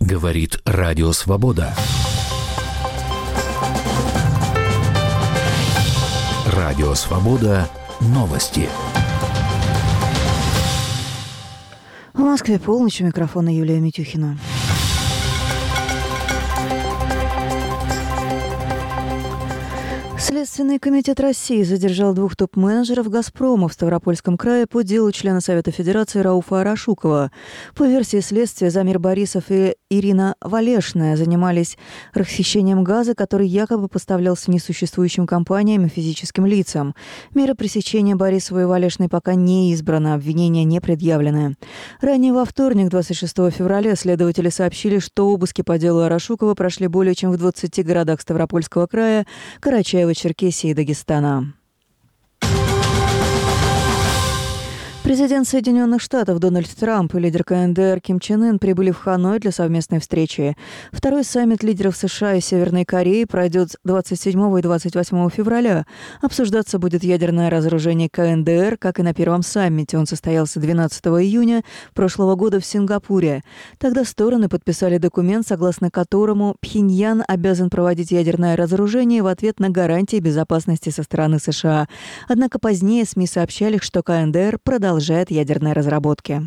Говорит Радио Свобода. Радио Свобода. Новости. В Москве полночь. У микрофона Юлия Митюхина. Следственный комитет России задержал 2 топ-менеджеров «Газпрома» в Ставропольском крае по делу члена Совета Федерации Рауфа Арашукова. По версии следствия, Замир Борисов и Ирина Валешная занимались расхищением газа, который якобы поставлялся несуществующим компаниям и физическим лицам. Мера пресечения Борисова и Валешной пока не избрана, обвинения не предъявлены. Ранее во вторник, 26 февраля, следователи сообщили, что обыски по делу Арашукова прошли более чем в 20 городах Ставропольского края, Карачаево-Черкесии и Дагестана. Президент Соединенных Штатов Дональд Трамп и лидер КНДР Ким Чен Ын прибыли в Ханой для совместной встречи. Второй саммит лидеров США и Северной Кореи пройдет 27 и 28 февраля. Обсуждаться будет ядерное разоружение КНДР, как и на первом саммите. Он состоялся 12 июня прошлого года в Сингапуре. Тогда стороны подписали документ, согласно которому Пхеньян обязан проводить ядерное разоружение в ответ на гарантии безопасности со стороны США. Однако позднее СМИ сообщали, что КНДР продолжает ядерные разработки.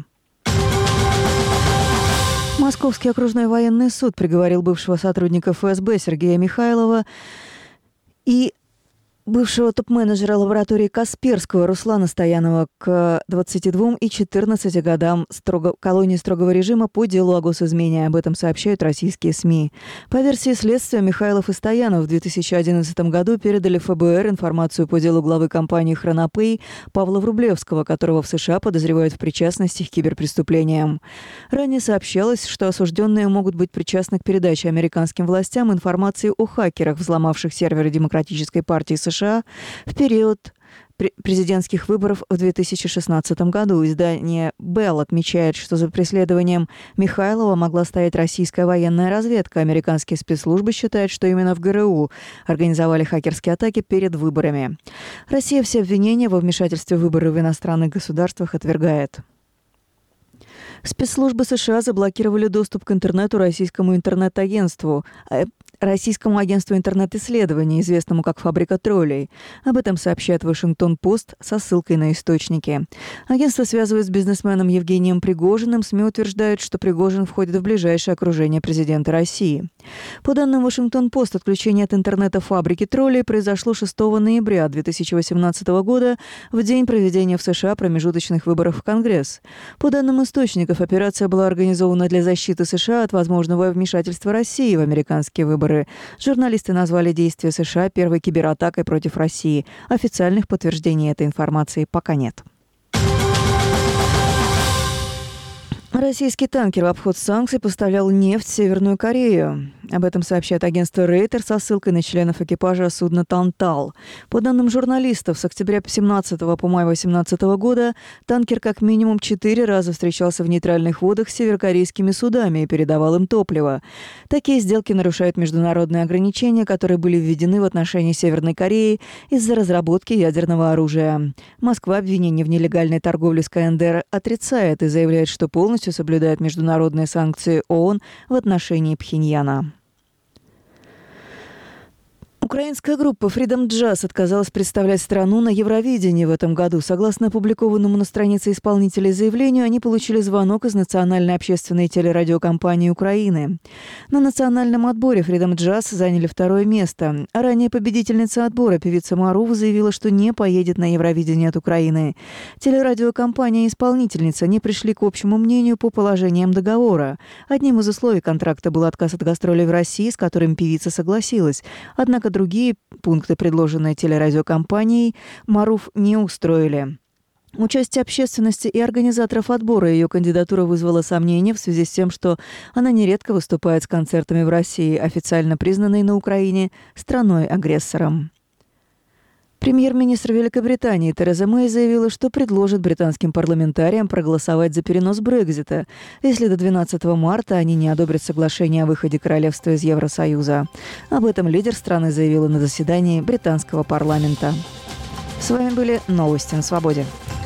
Московский окружной военный суд приговорил бывшего сотрудника ФСБ Сергея Михайлова и бывшего топ-менеджера лаборатории Касперского Руслана Стоянова к 22 и 14 годам колонии строгого режима по делу о госизмене. Об этом сообщают российские СМИ. По версии следствия, Михайлов и Стоянов в 2011 году передали ФБР информацию по делу главы компании «Хронопэй» Павла Врублевского, которого в США подозревают в причастности к киберпреступлениям. Ранее сообщалось, что осужденные могут быть причастны к передаче американским властям информации о хакерах, взломавших серверы Демократической партии США в период президентских выборов в 2016 году. Издание Белл отмечает, что за преследованием Михайлова могла стоять российская военная разведка. Американские спецслужбы считают, что именно в ГРУ организовали хакерские атаки перед выборами. Россия все обвинения во вмешательстве в выборы в иностранных государствах отвергает. Спецслужбы США заблокировали доступ к интернету российскому агентству интернет-исследований, известному как «Фабрика троллей». Об этом сообщает «Вашингтон-Пост» со ссылкой на источники. Агентство связывает с бизнесменом Евгением Пригожиным. СМИ утверждают, что Пригожин входит в ближайшее окружение президента России. По данным «Вашингтон-Пост», отключение от интернета «Фабрики троллей» произошло 6 ноября 2018 года, в день проведения в США промежуточных выборов в Конгресс. По данным источников, операция была организована для защиты США от возможного вмешательства России в американские выборы. Журналисты назвали действия США первой кибератакой против России. Официальных подтверждений этой информации пока нет. Российский танкер в обход санкций поставлял нефть в Северную Корею. Об этом сообщает агентство Рейтер со ссылкой на членов экипажа судна «Тантал». По данным журналистов, с октября 17 по май 18 года танкер как минимум 4 раза встречался в нейтральных водах с северокорейскими судами и передавал им топливо. Такие сделки нарушают международные ограничения, которые были введены в отношении Северной Кореи из-за разработки ядерного оружия. Москва обвинение в нелегальной торговле с КНДР отрицает и заявляет, что полностью соблюдает международные санкции ООН в отношении Пхеньяна. Украинская группа Freedom Jazz отказалась представлять страну на Евровидении в этом году. Согласно опубликованному на странице исполнителей заявлению, они получили звонок из Национальной общественной телерадиокомпании Украины. На национальном отборе Freedom Jazz заняли 2 место. А ранее победительница отбора, певица Марув, заявила, что не поедет на Евровидение от Украины. Телерадиокомпания и исполнительница не пришли к общему мнению по положениям договора. Одним из условий контракта был отказ от гастролей в России, с которым певица согласилась. Однако другие пункты, предложенные телерадиокомпанией, Марув не устроили. Участие общественности и организаторов отбора ее кандидатура вызвала сомнения в связи с тем, что она нередко выступает с концертами в России, официально признанной на Украине страной-агрессором. Премьер-министр Великобритании Тереза Мэй заявила, что предложит британским парламентариям проголосовать за перенос Брексита, если до 12 марта они не одобрят соглашение о выходе королевства из Евросоюза. Об этом лидер страны заявила на заседании британского парламента. С вами были новости на Свободе.